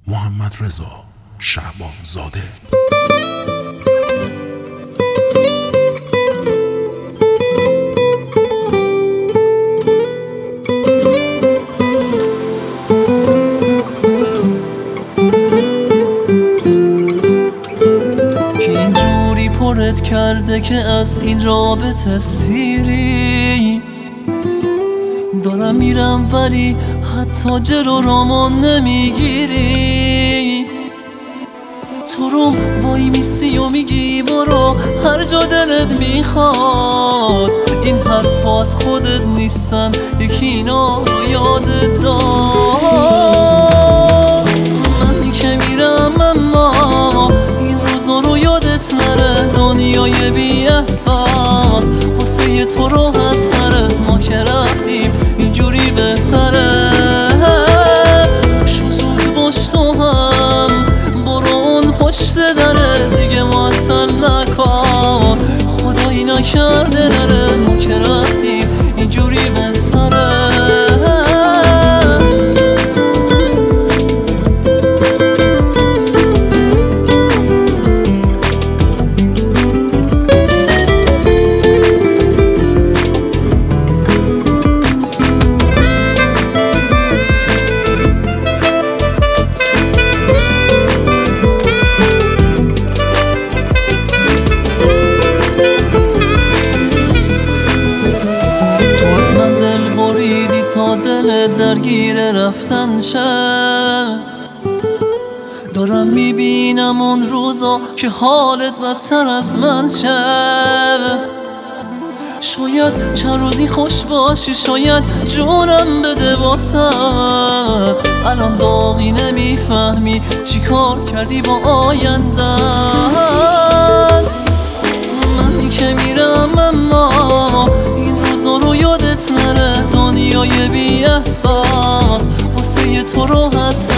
محمدرضا شعبانزاده. که اینجوری پرت کرده که از این رابطه سیری دارم میرم ولی حتی جلو رامون نمیگیری. تو رو وای میسی و میگی برو هر جا دلت میخواد. این حرف از خودت نیستن، یکی اینا رو یادت داد. من که میرم اما این روزا رو یادت نره. دنیای بی احساس واسه یه تو راحت تره. ما که رفتیم اینجوری بهتره. شو زود باش تو هم برو اون پشت دره. دیگه معطل نکن خدایی نکرده نره. ما که رفتیم اینجوری بهتره. دلت درگیر رفتن شه. دارم میبینم اون روزا که حالت بدتر از من شه. شاید چند روزی خوش باشی، شاید جونم بده واسد. الان داغی نمیفهمی چی کار کردی با آیندت. من که میرم اما این روزا رو یادت نره. دنیای بی احساس واسه تو راحت